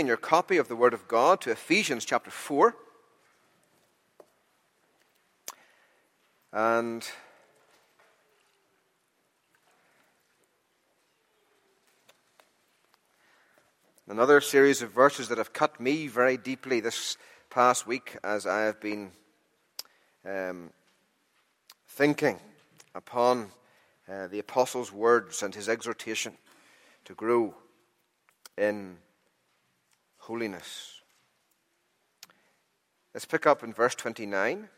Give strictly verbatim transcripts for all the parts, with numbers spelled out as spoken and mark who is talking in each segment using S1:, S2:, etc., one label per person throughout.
S1: in your copy of the Word of God to Ephesians chapter four. And another series of verses that have cut me very deeply this past week as I have been um, thinking upon uh, the Apostle's words and his exhortation to grow in holiness. Let's pick up in verse twenty-nine.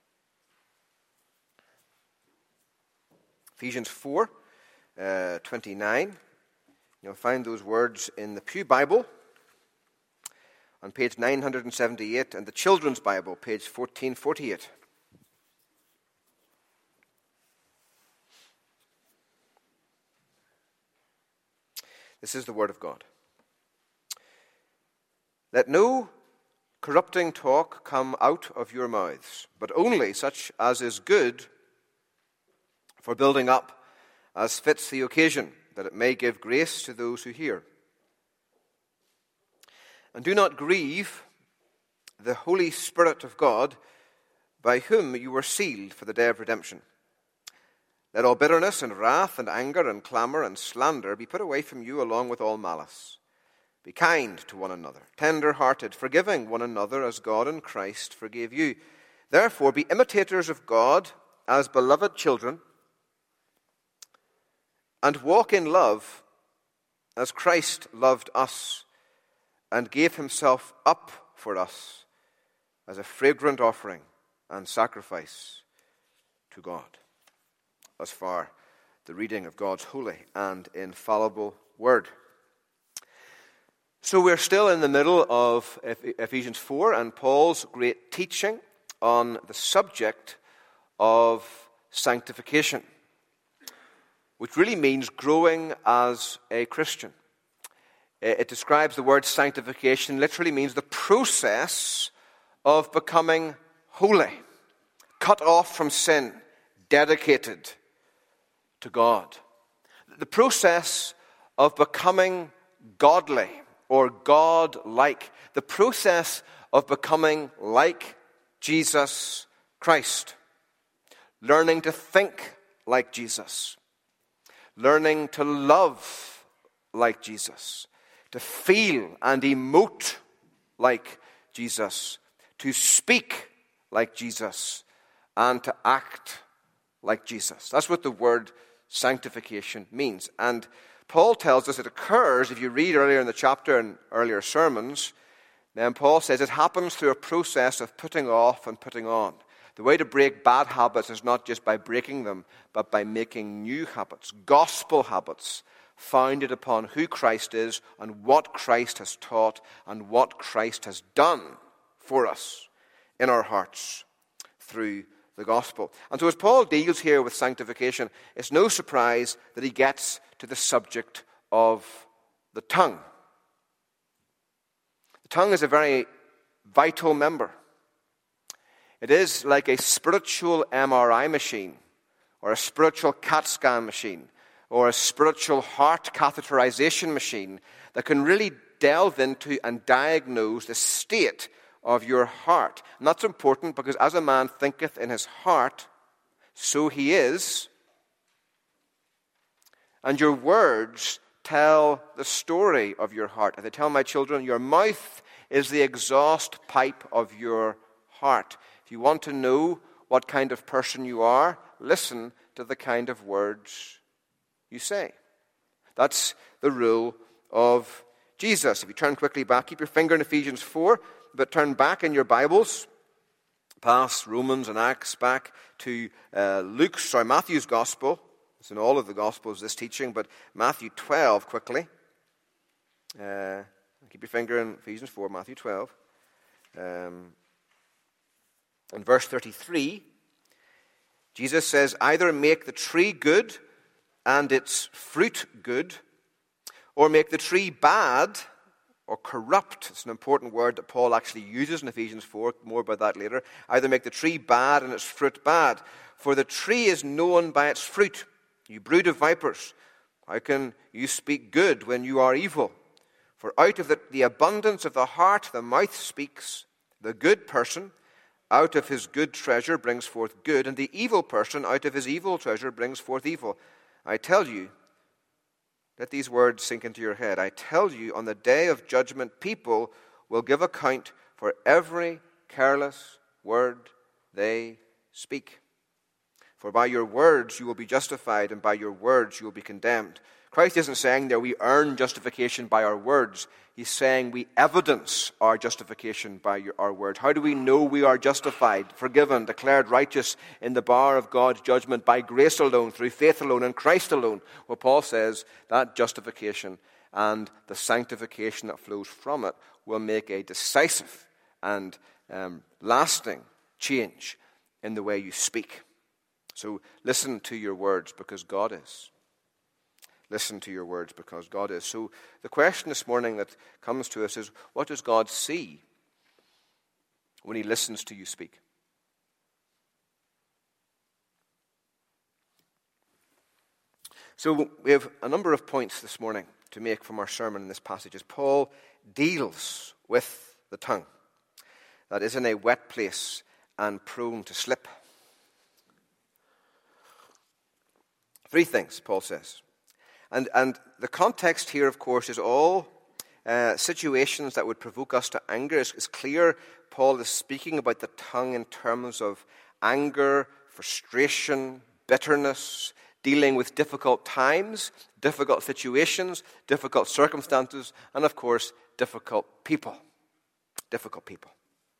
S1: Ephesians four, uh, twenty-nine. You'll find those words in the Pew Bible on page nine seventy-eight and the Children's Bible, page fourteen forty-eight. This is the Word of God. Let no corrupting talk come out of your mouths, but only such as is good for building up, as fits the occasion, that it may give grace to those who hear. And do not grieve the Holy Spirit of God, by whom you were sealed for the day of redemption. Let all bitterness and wrath and anger and clamor and slander be put away from you, along with all malice. Be kind to one another, tender-hearted, forgiving one another as God in Christ forgave you. Therefore be imitators of God as beloved children, and walk in love as Christ loved us and gave himself up for us as a fragrant offering and sacrifice to God. Thus far, the reading of God's holy and infallible word. So we're still in the middle of Ephesians four and Paul's great teaching on the subject of sanctification, which really means growing as a Christian. It describes the word sanctification, literally means the process of becoming holy, cut off from sin, dedicated to God. The process of becoming godly or God-like. The process of becoming like Jesus Christ. Learning to think like Jesus. Learning to love like Jesus. To feel and emote like Jesus. To speak like Jesus. And to act like Jesus. That's what the word sanctification means. And Paul tells us it occurs, if you read earlier in the chapter and earlier sermons, then Paul says it happens through a process of putting off and putting on. The way to break bad habits is not just by breaking them, but by making new habits, gospel habits, founded upon who Christ is and what Christ has taught and what Christ has done for us in our hearts through the gospel. And so as Paul deals here with sanctification, it's no surprise that he gets to the subject of the tongue. The tongue is a very vital member. It is like a spiritual M R I machine, or a spiritual CAT scan machine, or a spiritual heart catheterization machine that can really delve into and diagnose the state of your heart. And that's important because as a man thinketh in his heart, so he is. And your words tell the story of your heart. As I tell my children, your mouth is the exhaust pipe of your heart. If you want to know what kind of person you are, listen to the kind of words you say. That's the rule of Jesus. If you turn quickly back, keep your finger in Ephesians four, but turn back in your Bibles, past Romans and Acts, back to uh, Luke's, sorry, Matthew's Gospel. It's in all of the Gospels, this teaching, but Matthew twelve, quickly. Uh, keep your finger in Ephesians four, Matthew twelve. Um, in verse thirty-three, Jesus says, either make the tree good and its fruit good, or make the tree bad or corrupt. It's an important word that Paul actually uses in Ephesians four. More about that later. Either make the tree bad and its fruit bad. For the tree is known by its fruit. You brood of vipers, how can you speak good when you are evil? For out of the, the abundance of the heart the mouth speaks. The good person out of his good treasure brings forth good, and the evil person out of his evil treasure brings forth evil. I tell you," let these words sink into your head, "I tell you, on the day of judgment, people will give account for every careless word they speak. For by your words you will be justified, and by your words you will be condemned." Christ isn't saying that we earn justification by our words. He's saying we evidence our justification by your, our words. How do we know we are justified, forgiven, declared righteous in the bar of God's judgment by grace alone, through faith alone, in Christ alone? Well, Paul says that justification and the sanctification that flows from it will make a decisive and um, lasting change in the way you speak. So listen to your words, because God is. Listen to your words, because God is. So the question this morning that comes to us is, what does God see when he listens to you speak? So we have a number of points this morning to make from our sermon in this passage as Paul deals with the tongue that is in a wet place and prone to slip. Three things, Paul says. And, and the context here, of course, is all uh, situations that would provoke us to anger. It's, it's clear Paul is speaking about the tongue in terms of anger, frustration, bitterness, dealing with difficult times, difficult situations, difficult circumstances, and, of course, difficult people. Difficult people.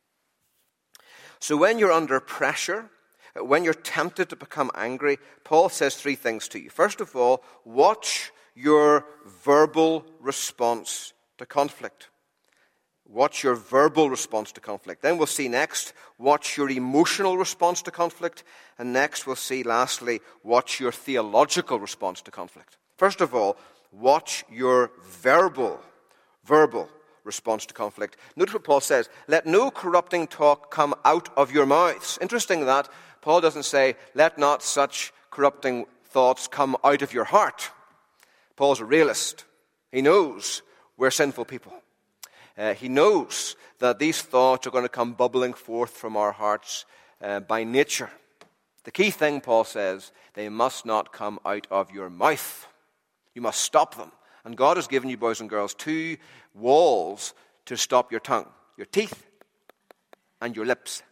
S1: So when you're under pressure, when you're tempted to become angry, Paul says three things to you. First of all, watch your verbal response to conflict. Watch your verbal response to conflict. Then we'll see next, watch your emotional response to conflict. And next we'll see, lastly, watch your theological response to conflict. First of all, watch your verbal, verbal response to conflict. Notice what Paul says, let no corrupting talk come out of your mouths. Interesting that Paul doesn't say, let not such corrupting thoughts come out of your heart. Paul's a realist. He knows we're sinful people. Uh, he knows that these thoughts are going to come bubbling forth from our hearts uh, by nature. The key thing, Paul says, they must not come out of your mouth. You must stop them. And God has given you, boys and girls, two walls to stop your tongue. Your teeth and your lips.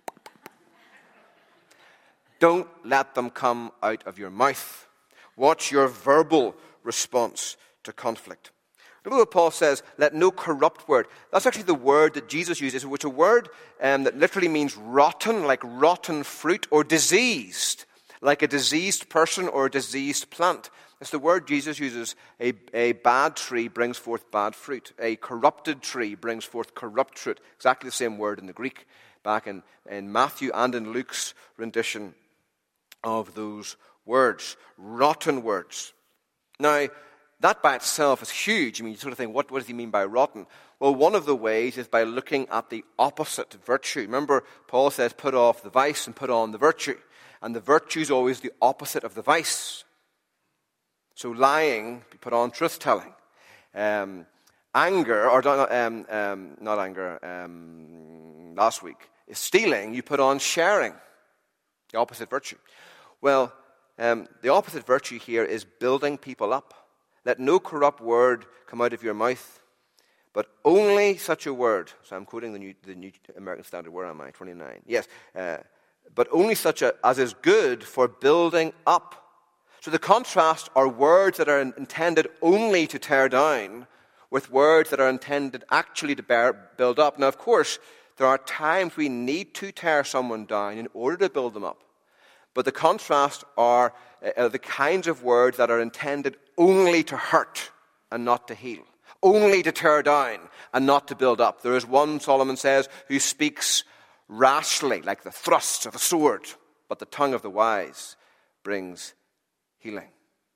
S1: Don't let them come out of your mouth. Watch your verbal response to conflict. Look at what Paul says, let no corrupt word. That's actually the word that Jesus uses, which is a word um, that literally means rotten, like rotten fruit, or diseased, like a diseased person or a diseased plant. It's the word Jesus uses. A, a bad tree brings forth bad fruit. A corrupted tree brings forth corrupt fruit. Exactly the same word in the Greek, back in, in Matthew and in Luke's rendition of those words. Rotten words. Now, that by itself is huge. I mean, you sort of think, what, what does he mean by rotten? Well, one of the ways is by looking at the opposite virtue. Remember, Paul says, put off the vice and put on the virtue. And the virtue is always the opposite of the vice. So lying, you put on truth-telling. Um, anger, or um, um, not anger, um, last week, is stealing, you put on sharing. The opposite virtue. Well, um, the opposite virtue here is building people up. Let no corrupt word come out of your mouth, but only such a word. So I'm quoting the New, the New American Standard. Where am I? twenty-nine. Yes. Uh, but only such a, as is good for building up. So the contrast are words that are intended only to tear down with words that are intended actually to bear, build up. Now, of course, there are times we need to tear someone down in order to build them up. But the contrast are uh, the kinds of words that are intended only to hurt and not to heal. Only to tear down and not to build up. There is one, Solomon says, who speaks rashly, like the thrusts of a sword. But the tongue of the wise brings healing.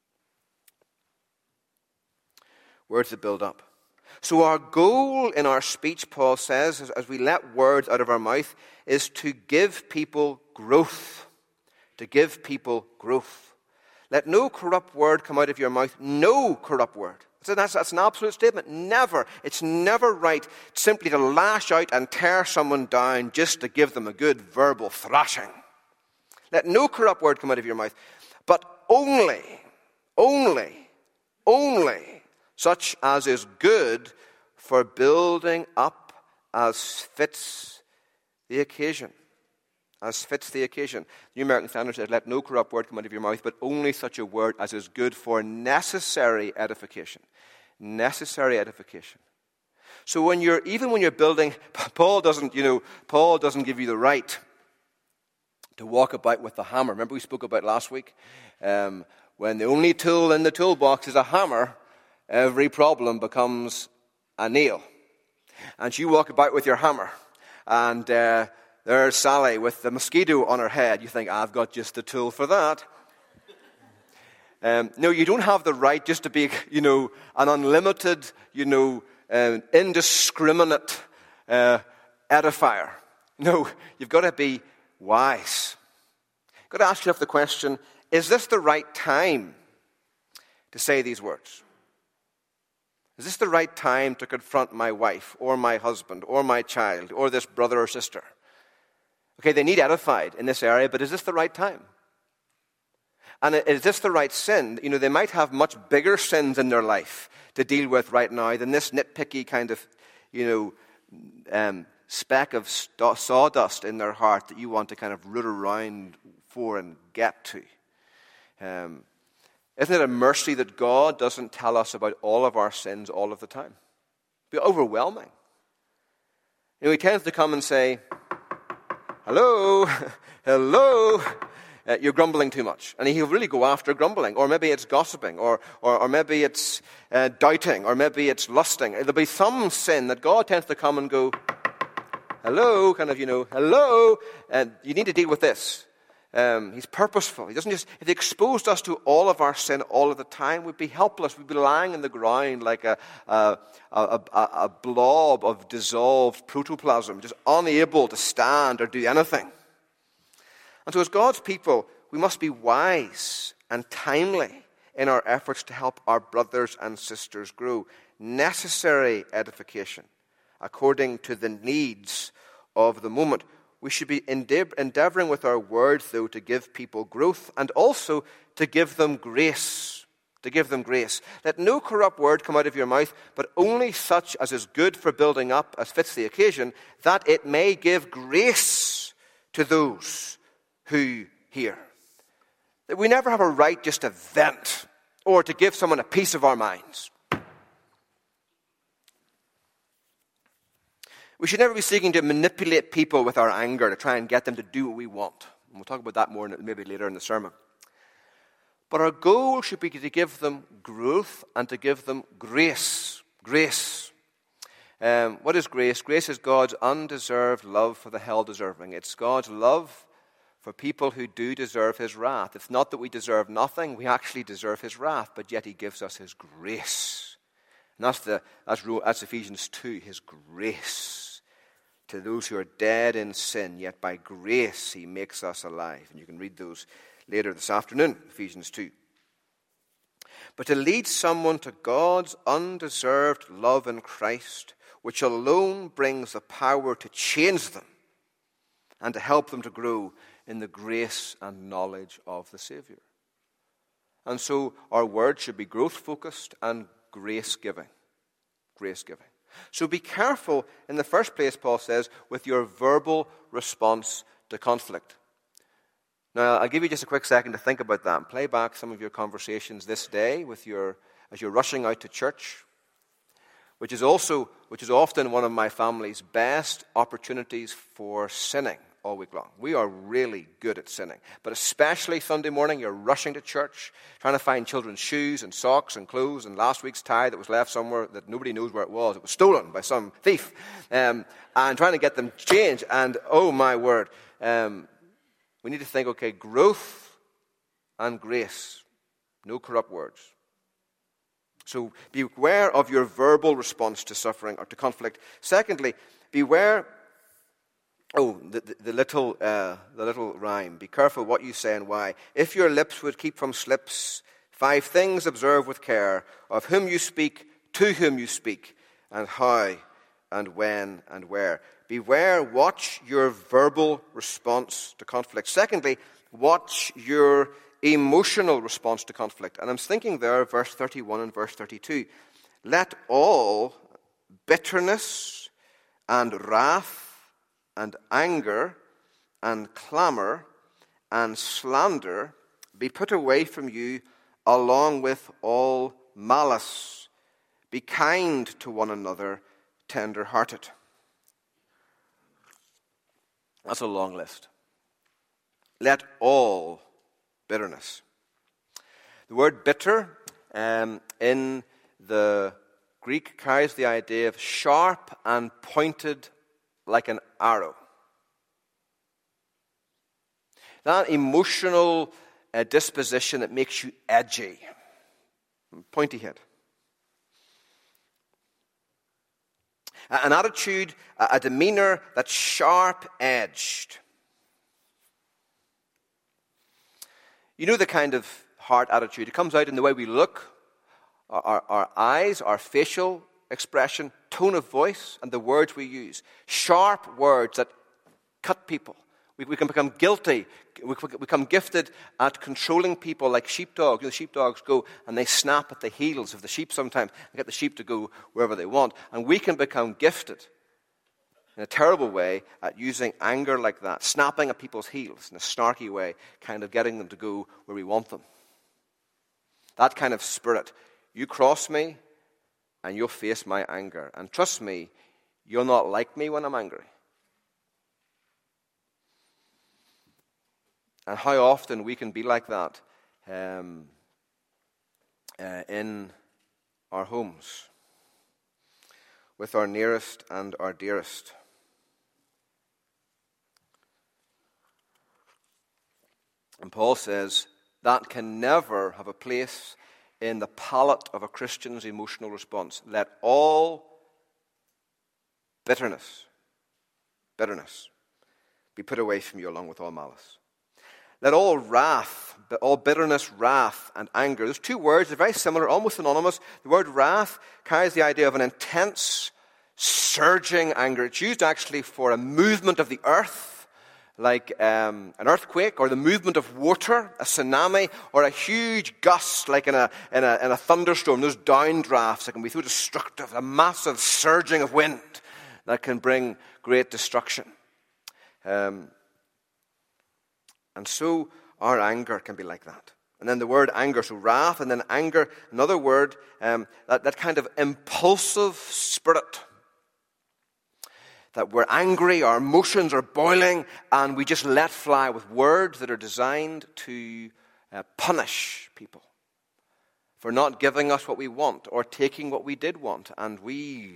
S1: Words that build up. So our goal in our speech, Paul says, as we let words out of our mouth, is to give people growth. To give people growth. Let no corrupt word come out of your mouth. No corrupt word. So that's, that's an absolute statement. Never. It's never right simply to lash out and tear someone down just to give them a good verbal thrashing. Let no corrupt word come out of your mouth, but only, only, only such as is good for building up as fits the occasion. As fits the occasion. The New American Standard says, let no corrupt word come out of your mouth, but only such a word as is good for necessary edification. Necessary edification. So when you're, even when you're building, Paul doesn't, you know, Paul doesn't give you the right to walk about with the hammer. Remember we spoke about last week? Um, when the only tool in the toolbox is a hammer, every problem becomes a nail. And you walk about with your hammer, and uh, there's Sally with the mosquito on her head. You think, I've got just the tool for that. Um, no, you don't have the right just to be, you know, an unlimited, you know, uh, indiscriminate uh, edifier. No, you've got to be wise. You've got to ask yourself the question, is this the right time to say these words? Is this the right time to confront my wife or my husband or my child or this brother or sister? Okay, they need edified in this area, but is this the right time? And is this the right sin? You know, they might have much bigger sins in their life to deal with right now than this nitpicky kind of, you know, um, speck of st- sawdust in their heart that you want to kind of root around for and get to. Um, isn't it a mercy that God doesn't tell us about all of our sins all of the time? It'd be overwhelming. You know, he tends to come and say, hello, hello, uh, you're grumbling too much. And he'll really go after grumbling. Or maybe it's gossiping, or or, or maybe it's uh, doubting, or maybe it's lusting. There'll be some sin that God tends to come and go, hello, kind of, you know, hello, and you need to deal with this. Um, he's purposeful. He doesn't just, if he exposed us to all of our sin all of the time, we'd be helpless. We'd be lying in the ground like a, a, a, a, a blob of dissolved protoplasm, just unable to stand or do anything. And so as God's people, we must be wise and timely in our efforts to help our brothers and sisters grow. Necessary edification according to the needs of the moment. We should be endeavoring with our words, though, to give people growth and also to give them grace. To give them grace. Let no corrupt word come out of your mouth, but only such as is good for building up, as fits the occasion, that it may give grace to those who hear. That we never have a right just to vent or to give someone a piece of our minds. We should never be seeking to manipulate people with our anger to try and get them to do what we want. And we'll talk about that more maybe later in the sermon. But our goal should be to give them growth and to give them grace. Grace. Um, what is grace? Grace is God's undeserved love for the hell-deserving. It's God's love for people who do deserve his wrath. It's not that we deserve nothing. We actually deserve his wrath, but yet he gives us his grace. And that's, the, that's, that's Ephesians two, his grace. To those who are dead in sin, yet by grace he makes us alive. And you can read those later this afternoon, Ephesians two. But to lead someone to God's undeserved love in Christ, which alone brings the power to change them and to help them to grow in the grace and knowledge of the Savior. And so our words should be growth-focused and grace-giving. Grace-giving. So be careful, in the first place, Paul says, with your verbal response to conflict. Now, I'll give you just a quick second to think about that and play back some of your conversations this day with your, as you're rushing out to church, which is also, which is often one of my family's best opportunities for sinning all week long. We are really good at sinning. But especially Sunday morning, you're rushing to church, trying to find children's shoes and socks and clothes and last week's tie that was left somewhere that nobody knows where it was. It was stolen by some thief. Um, and trying to get them changed. And oh my word, um, we need to think, okay, growth and grace. No corrupt words. So beware of your verbal response to suffering or to conflict. Secondly, beware Oh, the, the, the little uh, the little rhyme. Be careful what you say and why. If your lips would keep from slips, Five things observe with care, of whom you speak, to whom you speak, and how, and when, and where. Beware, watch your verbal response to conflict. Secondly, watch your emotional response to conflict. And I'm thinking there, verse thirty-one and verse thirty-two. Let all bitterness and wrath and anger and clamor and slander be put away from you, along with all malice. Be kind to one another, tender-hearted. That's a long list. Let all bitterness. The word bitter um, in the Greek carries the idea of sharp and pointed like an arrow. That emotional uh, disposition that makes you edgy, pointy head. An attitude, a demeanor that's sharp-edged. You know the kind of heart attitude. It comes out in the way we look, our, our, our eyes, our facial expression, tone of voice, and the words we use. Sharp words that cut people. We, we can become guilty. We can become gifted at controlling people like sheepdogs. You know, sheepdogs go and they snap at the heels of the sheep sometimes and get the sheep to go wherever they want. And we can become gifted in a terrible way at using anger like that, snapping at people's heels in a snarky way, kind of getting them to go where we want them. That kind of spirit. You cross me and you'll face my anger. And trust me, you'll not like me when I'm angry. And how often we can be like that um, uh, in our homes, with our nearest and our dearest. And Paul says that can never have a place in the palette of a Christian's emotional response. Let all bitterness, bitterness, be put away from you along with all malice. Let all wrath, all bitterness, wrath, and anger. There's two words, they're very similar, almost synonymous. The word wrath carries the idea of an intense, surging anger. It's used actually for a movement of the earth, like um, an earthquake, or the movement of water, a tsunami, or a huge gust, like in a, in a, in a thunderstorm. Those downdrafts that can be so destructive, a massive surging of wind that can bring great destruction. Um, And so our anger can be like that. And then the word anger, so wrath, and then anger, another word, um, that, that kind of impulsive spirit. That we're angry, our emotions are boiling, and we just let fly with words that are designed to uh, punish people for not giving us what we want or taking what we did want. And we,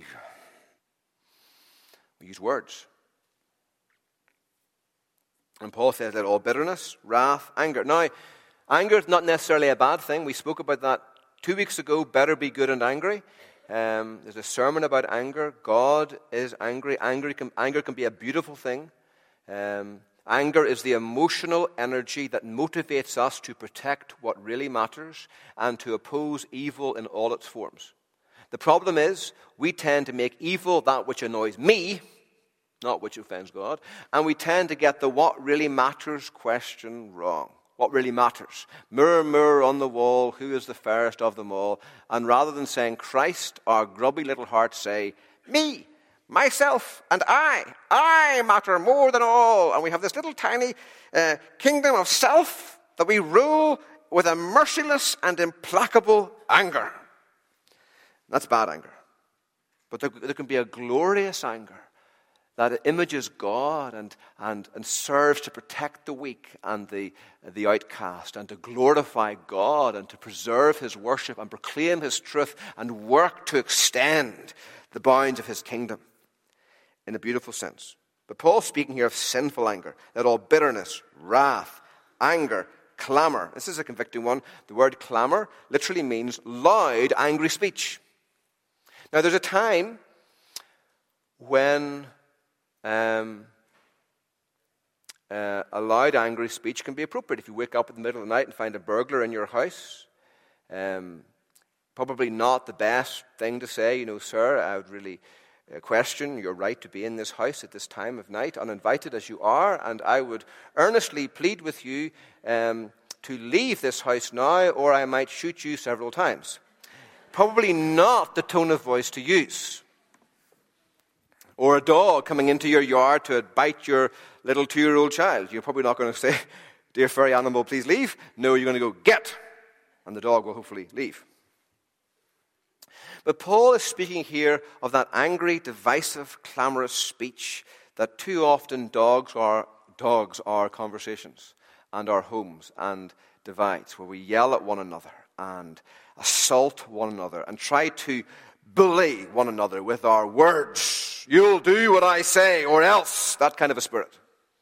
S1: we use words. And Paul says that all bitterness, wrath, anger. Now, anger is not necessarily a bad thing. We spoke about that two weeks ago, better be good and angry. Um, there's a sermon about anger. God is angry. Anger can, anger can be a beautiful thing. Um, anger is the emotional energy that motivates us to protect what really matters and to oppose evil in all its forms. The problem is, we tend to make evil that which annoys me, not which offends God, and we tend to get the what really matters question wrong. What really matters? Mirror, mirror on the wall, who is the fairest of them all? And rather than saying Christ, our grubby little hearts say, me, myself, and I. I matter more than all. And we have this little tiny uh, kingdom of self that we rule with a merciless and implacable anger. That's bad anger. But there, there can be a glorious anger that images God and, and, and serves to protect the weak and the, the outcast and to glorify God and to preserve his worship and proclaim his truth and work to extend the bounds of his kingdom in a beautiful sense. But Paul's speaking here of sinful anger, that all bitterness, wrath, anger, clamor. This is a convicting one. The word clamor literally means loud, angry speech. Now there's a time when Um, uh, a loud, angry speech can be appropriate. If you wake up in the middle of the night and find a burglar in your house, Um, probably not the best thing to say, you know, sir, I would really uh, question your right to be in this house at this time of night, uninvited as you are, and I would earnestly plead with you um, to leave this house now, or I might shoot you several times. Probably not the tone of voice to use. Or a dog coming into your yard to bite your little two-year-old child. You're probably not going to say, dear furry animal, please leave. No, you're going to go, get. And the dog will hopefully leave. But Paul is speaking here of that angry, divisive, clamorous speech that too often dogs are, dogs are conversations and our homes and divides, where we yell at one another and assault one another and try to bully one another with our words. You'll do what I say or else. That kind of a spirit.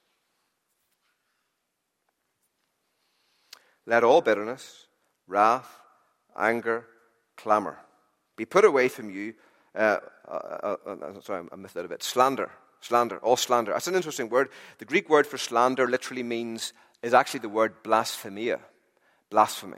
S1: Let all bitterness, wrath, anger, clamor be put away from you. Uh, uh, uh, uh, sorry, I missed that a bit. Slander. Slander. All slander. That's an interesting word. The Greek word for slander literally means, is actually the word blasphemia. Blasphemy.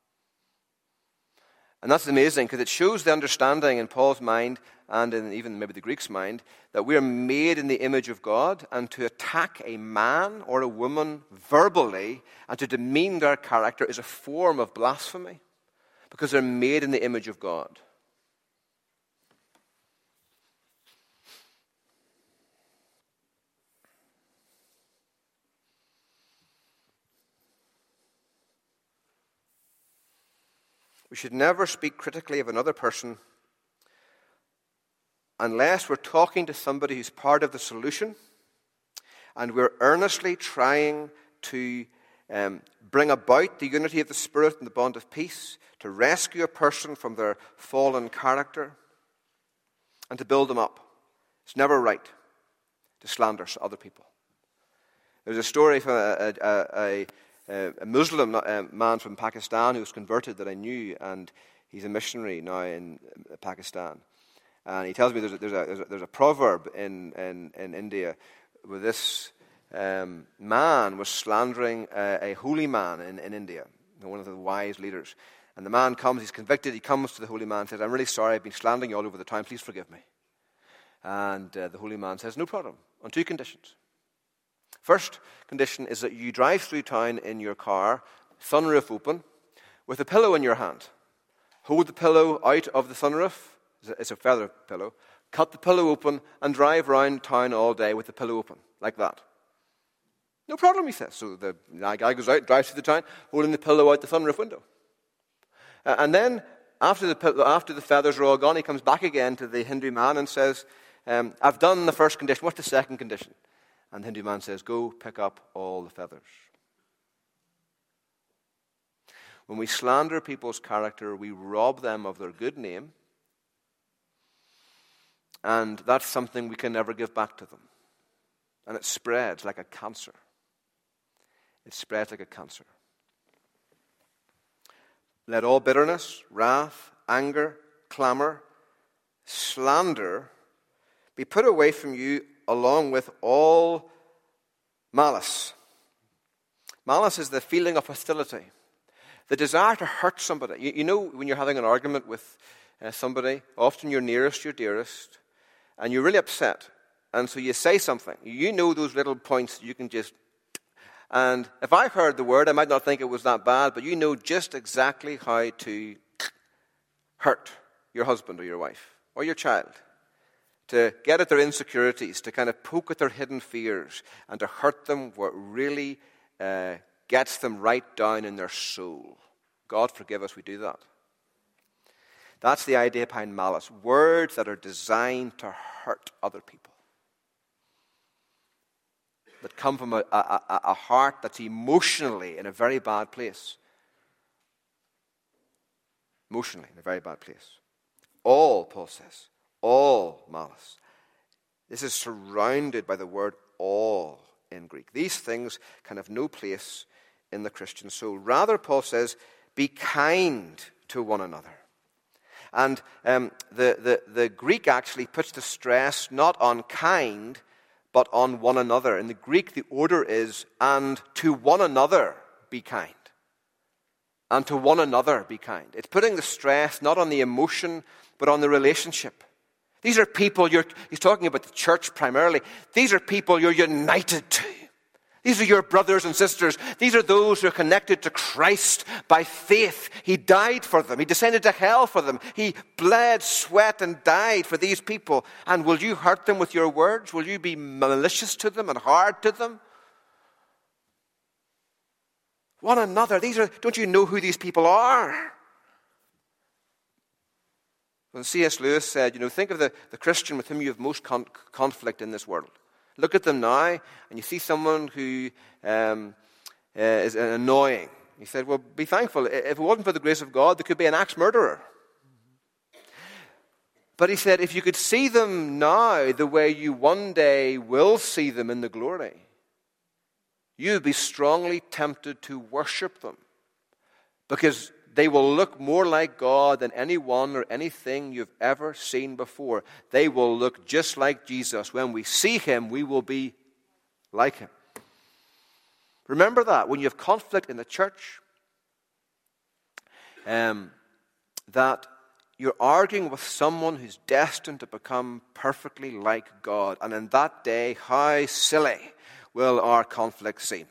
S1: And that's amazing because it shows the understanding in Paul's mind and in even maybe the Greek's mind that we are made in the image of God, and to attack a man or a woman verbally and to demean their character is a form of blasphemy because they're made in the image of God. We should never speak critically of another person unless we're talking to somebody who's part of the solution and we're earnestly trying to um, bring about the unity of the Spirit and the bond of peace, to rescue a person from their fallen character and to build them up. It's never right to slander other people. There's a story from a, a, a, a Muslim man from Pakistan who was converted that I knew, and he's a missionary now in Pakistan. And he tells me there's a, there's a, there's a, there's a proverb in, in, in India where this um, man was slandering a, a holy man in, in India, one of the wise leaders. And the man comes, he's convicted, he comes to the holy man and says, I'm really sorry, I've been slandering you all over the town, please forgive me. And uh, the holy man says, no problem, on two conditions. First condition is that you drive through town in your car, sunroof open, with a pillow in your hand. Hold the pillow out of the sunroof. It's a feather pillow. Cut the pillow open and drive around town all day with the pillow open, like that. No problem, he says. So the guy goes out, drives through the town, holding the pillow out the sunroof window. Uh, and then, after the, after the feathers are all gone, he comes back again to the Hindu man and says, um, I've done the first condition. What's the second condition? And the Hindu man says, go pick up all the feathers. When we slander people's character, we rob them of their good name. And that's something we can never give back to them. And it spreads like a cancer. It spreads like a cancer. Let all bitterness, wrath, anger, clamor, slander be put away from you, along with all malice. Malice is the feeling of hostility, the desire to hurt somebody. You, you know, when you're having an argument with uh, somebody, often your nearest, your dearest, and you're really upset, and so you say something. You know those little points you can just... And if I heard the word, I might not think it was that bad, but you know just exactly how to hurt your husband or your wife or your child, to get at their insecurities, to kind of poke at their hidden fears, and to hurt them what really uh, gets them right down in their soul. God forgive us, we do that. That's the idea behind malice. Words that are designed to hurt other people. That come from a, a, a heart that's emotionally in a very bad place. Emotionally in a very bad place. All, Paul says, all malice. This is surrounded by the word all in Greek. These things can have no place in the Christian soul. Rather, Paul says, be kind to one another. And um, the, the, the Greek actually puts the stress not on kind, but on one another. In the Greek, the order is, and to one another be kind. and to one another be kind. It's putting the stress not on the emotion, but on the relationship. These are people, you're, he's talking about the church primarily. These are people you're united to. These are your brothers and sisters. These are those who are connected to Christ by faith. He died for them. He descended to hell for them. He bled, sweat, and died for these people. And will you hurt them with your words? Will you be malicious to them and hard to them? One another. These are, don't you know who these people are? When C S Lewis said, you know, think of the, the Christian with whom you have most con- conflict in this world. Look at them now, and you see someone who um, uh, is annoying. He said, well, be thankful. If it wasn't for the grace of God, there could be an axe murderer. But he said, if you could see them now the way you one day will see them in the glory, you would be strongly tempted to worship them, because they will look more like God than anyone or anything you've ever seen before. They will look just like Jesus. When we see him, we will be like him. Remember that when you have conflict in the church, um, that you're arguing with someone who's destined to become perfectly like God. And in that day, how silly will our conflict seem?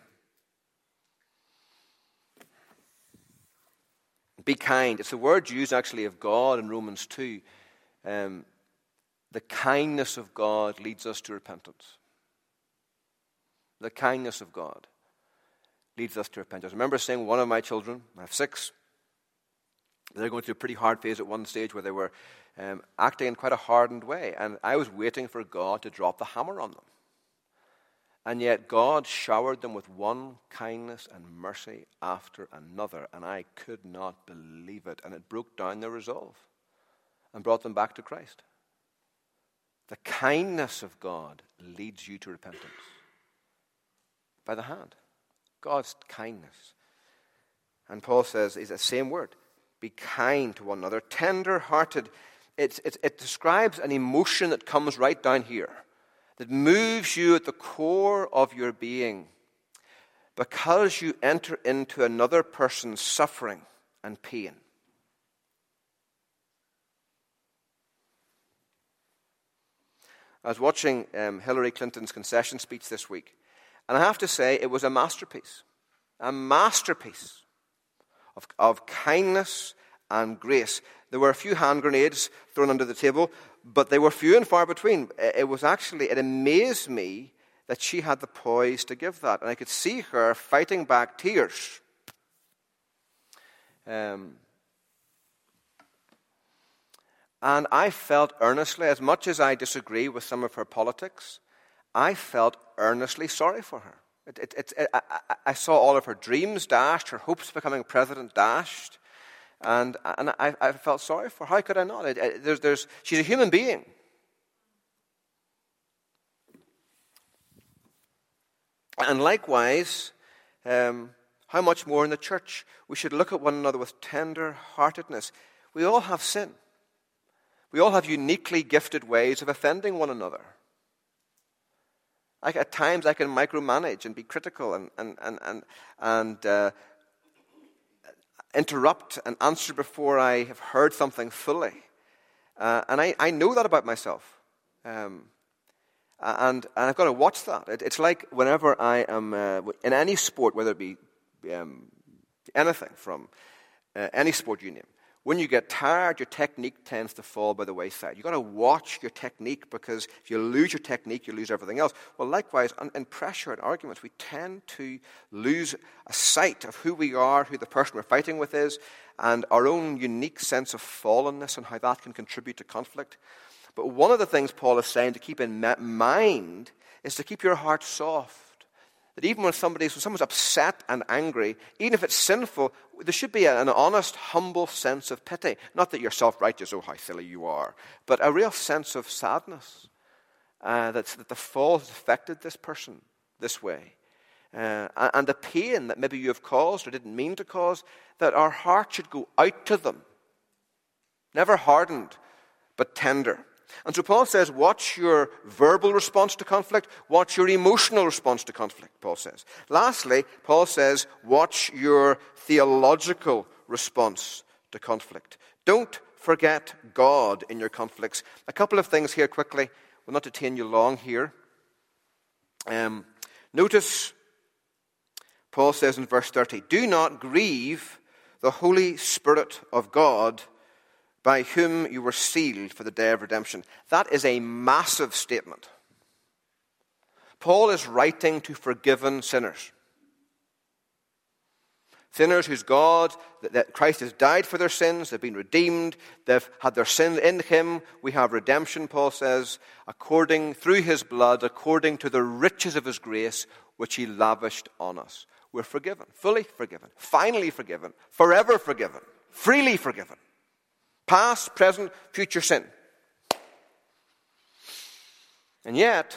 S1: Be kind. It's the word used actually of God in Romans two. Um, the kindness of God leads us to repentance. The kindness of God leads us to repentance. I remember saying one of my children, I have six, they're going through a pretty hard phase at one stage where they were um, acting in quite a hardened way. And I was waiting for God to drop the hammer on them. And yet God showered them with one kindness and mercy after another. And I could not believe it. And it broke down their resolve and brought them back to Christ. The kindness of God leads you to repentance. By the hand. God's kindness. And Paul says, it's the same word. Be kind to one another. Tender-hearted. It's, it's, it describes an emotion that comes right down here, that moves you at the core of your being because you enter into another person's suffering and pain. I was watching um, Hillary Clinton's concession speech this week, and I have to say it was a masterpiece. A masterpiece of, of kindness and grace. There were a few hand grenades thrown under the table, but they were few and far between. It was actually, it amazed me that she had the poise to give that. And I could see her fighting back tears. Um, and I felt earnestly, as much as I disagree with some of her politics, I felt earnestly sorry for her. It, it, it, it, I, I saw all of her dreams dashed, her hopes of becoming president dashed. And, and I, I felt sorry for her. How could I not? It, it, there's, there's, she's a human being. And likewise, um, how much more in the church? We should look at one another with tender-heartedness. We all have sin. We all have uniquely gifted ways of offending one another. I, at times I can micromanage and be critical and, and, and, and, and uh, interrupt and answer before I have heard something fully. Uh, and I, I know that about myself. Um, and, and I've got to watch that. It, it's like whenever I am uh, in any sport, whether it be um, anything from uh, any sport you name, when you get tired, your technique tends to fall by the wayside. You've got to watch your technique, because if you lose your technique, you lose everything else. Well, likewise, in pressure and arguments, we tend to lose a sight of who we are, who the person we're fighting with is, and our own unique sense of fallenness and how that can contribute to conflict. But one of the things Paul is saying to keep in mind is to keep your heart soft. That even when somebody's, when someone's upset and angry, even if it's sinful, there should be an honest, humble sense of pity. Not that you're self-righteous, oh, how silly you are, but a real sense of sadness uh, that, that the fall has affected this person this way. Uh, and the pain that maybe you have caused or didn't mean to cause, that our heart should go out to them. Never hardened, but tender. And so Paul says, watch your verbal response to conflict, watch your emotional response to conflict, Paul says. Lastly, Paul says, watch your theological response to conflict. Don't forget God in your conflicts. A couple of things here quickly. We'll not detain you long here. Um, notice Paul says in verse thirty, do not grieve the Holy Spirit of God, by whom you were sealed for the day of redemption. That is a massive statement. Paul is writing to forgiven sinners. Sinners whose God, that Christ has died for their sins, they've been redeemed, they've had their sin in him. We have redemption, Paul says, according, through his blood, according to the riches of his grace, which he lavished on us. We're forgiven, fully forgiven, finally forgiven, forever forgiven, freely forgiven. Past, present, future sin. And yet,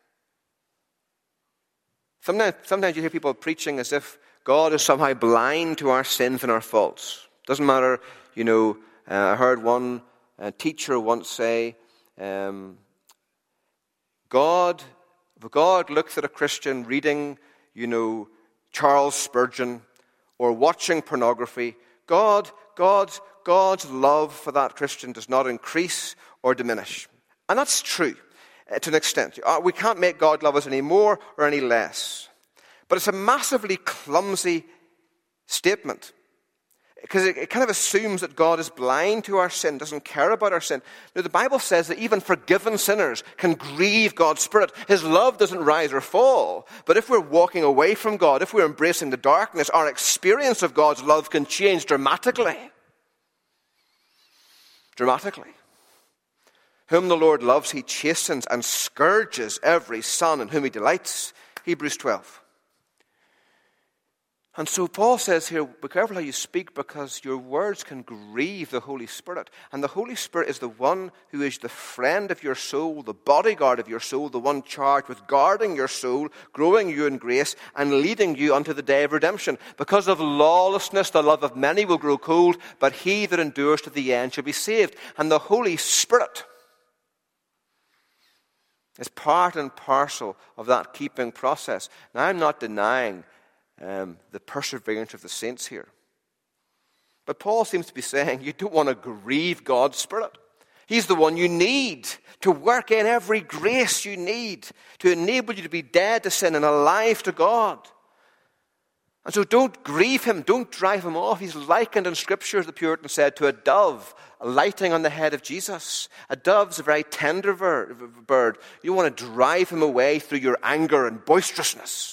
S1: sometimes, sometimes you hear people preaching as if God is somehow blind to our sins and our faults. Doesn't matter, you know, uh, I heard one uh, teacher once say, um, God, if God looks at a Christian reading, you know, Charles Spurgeon or watching pornography, God, God's, God's love for that Christian does not increase or diminish. And that's true uh, to an extent. Uh, we can't make God love us any more or any less. But it's a massively clumsy statement, because it, it kind of assumes that God is blind to our sin, doesn't care about our sin. Now, the Bible says that even forgiven sinners can grieve God's Spirit. His love doesn't rise or fall. But if we're walking away from God, if we're embracing the darkness, our experience of God's love can change dramatically. Dramatically. Whom the Lord loves, he chastens and scourges every son in whom he delights. Hebrews twelve. And so Paul says here, be careful how you speak, because your words can grieve the Holy Spirit. And the Holy Spirit is the one who is the friend of your soul, the bodyguard of your soul, the one charged with guarding your soul, growing you in grace, and leading you unto the day of redemption. Because of lawlessness, the love of many will grow cold, but he that endures to the end shall be saved. And the Holy Spirit is part and parcel of that keeping process. Now, I'm not denying Um, the perseverance of the saints here. But Paul seems to be saying you don't want to grieve God's Spirit. He's the one you need to work in every grace you need to enable you to be dead to sin and alive to God. And so don't grieve him. Don't drive him off. He's likened in Scripture, as the Puritan said, to a dove alighting on the head of Jesus. A dove's a very tender bird. You want to drive him away through your anger and boisterousness.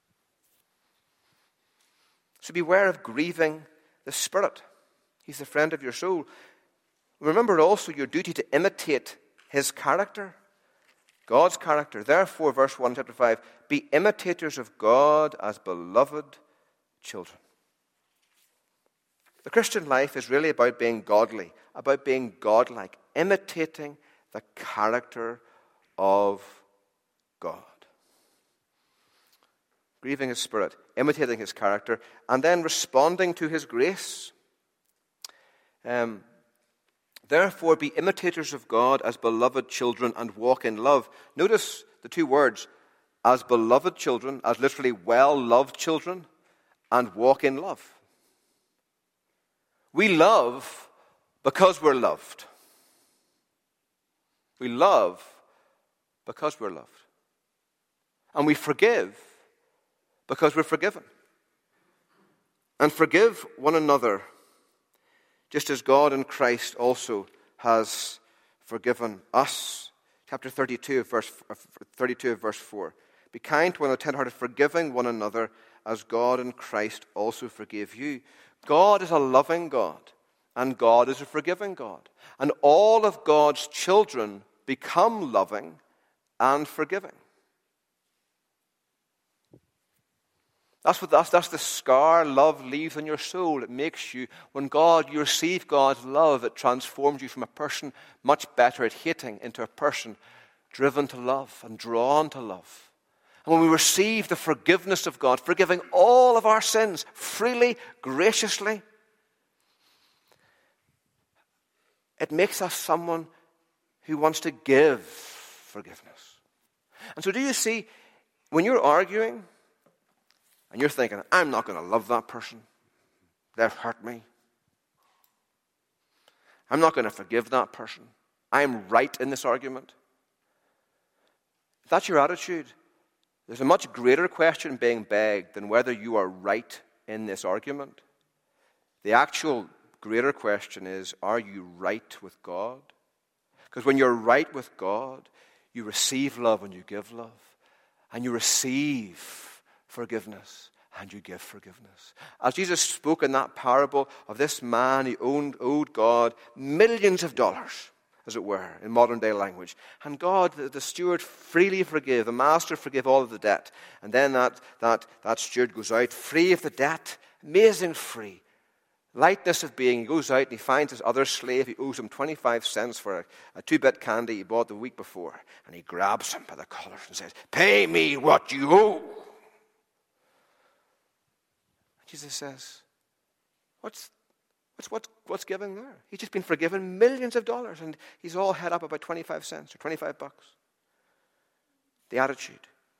S1: So beware of grieving the Spirit. He's the friend of your soul. Remember also your duty to imitate his character, God's character. Therefore, verse one, chapter five, be imitators of God as beloved children. The Christian life is really about being godly, about being godlike, imitating the character of God. Grieving his Spirit, imitating his character, and then responding to his grace. Um, Therefore, be imitators of God as beloved children and walk in love. Notice the two words, as beloved children, as literally well-loved children, and walk in love. We love because we're loved. We love because we're loved. And we forgive because we're forgiven. And forgive one another, just as God in Christ also has forgiven us. Chapter thirty-two, verse thirty-two, verse four. Be kind to one another, tender-hearted, forgiving one another, as God in Christ also forgave you. God is a loving God, and God is a forgiving God. And all of God's children become loving and forgiving. That's what that's, that's the scar love leaves on your soul. It makes you, when God, you receive God's love, it transforms you from a person much better at hating into a person driven to love and drawn to love. And when we receive the forgiveness of God, forgiving all of our sins freely, graciously, it makes us someone who wants to give forgiveness. And so do you see, when you're arguing, and you're thinking, I'm not going to love that person. They've hurt me. I'm not going to forgive that person. I am right in this argument. If that's your attitude, there's a much greater question being begged than whether you are right in this argument. The actual greater question is, are you right with God? Because when you're right with God, you receive love and you give love. And you receive forgiveness and you give forgiveness. As Jesus spoke in that parable of this man who owned, owed God millions of dollars, as it were, in modern day language. And God, the, the steward, freely forgave. The master forgave all of the debt. And then that, that, that steward goes out free of the debt. Amazing free. Lightness of being. He goes out and he finds his other slave. He owes him twenty-five cents for a, a two-bit candy he bought the week before. And he grabs him by the collar and says, "Pay me what you owe." Jesus says, what's, what's, what's, what's giving there? He's just been forgiven millions of dollars and he's all head up about twenty-five cents or twenty-five bucks. The attitude.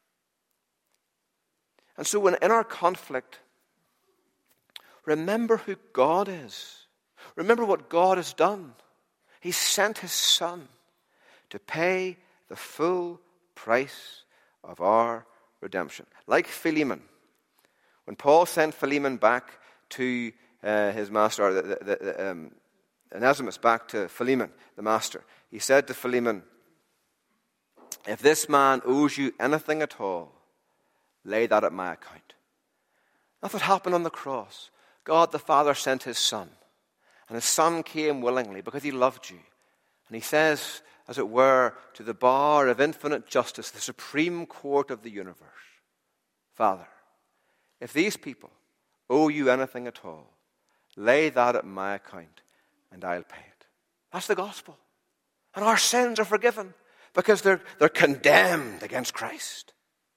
S1: And so when in our conflict, remember who God is. Remember what God has done. He sent his Son to pay the full price of our redemption. Like Philemon. When Paul sent Philemon back to uh, his master, or the, the, the, um, Onesimus back to Philemon, the master, he said to Philemon, "If this man owes you anything at all, lay that at my account." That's what happened on the cross. God the Father sent his Son, and his Son came willingly because he loved you. And he says, as it were, to the bar of infinite justice, the supreme court of the universe, "Father, if these people owe you anything at all, lay that at my account and I'll pay it." That's the gospel. And our sins are forgiven because they're, they're condemned against Christ.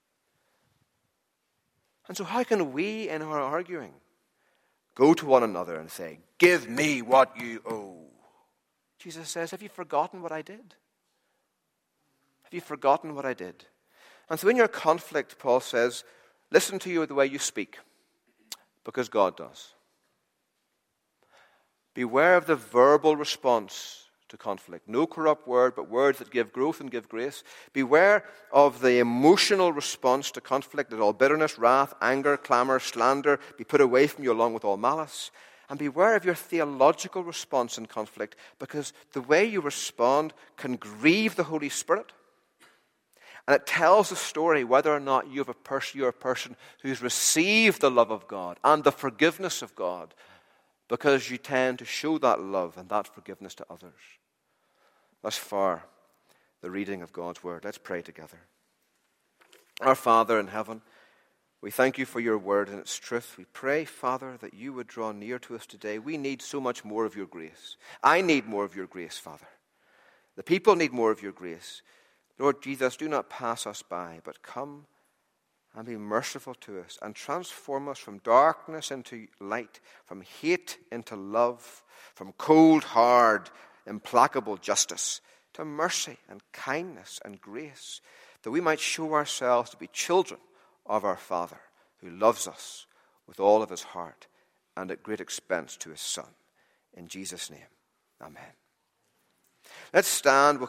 S1: And so how can we, in our arguing, go to one another and say, "Give me what you owe"? Jesus says, have you forgotten what I did? Have you forgotten what I did? And so in your conflict, Paul says, listen to you the way you speak, because God does. Beware of the verbal response to conflict. No corrupt word, but words that give growth and give grace. Beware of the emotional response to conflict, that all bitterness, wrath, anger, clamor, slander be put away from you along with all malice. And beware of your theological response in conflict, because the way you respond can grieve the Holy Spirit. And it tells the story whether or not you have a person, you're a person who's received the love of God and the forgiveness of God, because you tend to show that love and that forgiveness to others. Thus far, the reading of God's word. Let's pray together. Our Father in heaven, we thank you for your word and its truth. We pray, Father, that you would draw near to us today. We need so much more of your grace. I need more of your grace, Father. The people need more of your grace. Lord Jesus, do not pass us by, but come and be merciful to us and transform us from darkness into light, from hate into love, from cold, hard, implacable justice to mercy and kindness and grace, that we might show ourselves to be children of our Father, who loves us with all of his heart and at great expense to his Son. In Jesus' name, amen. Let's stand.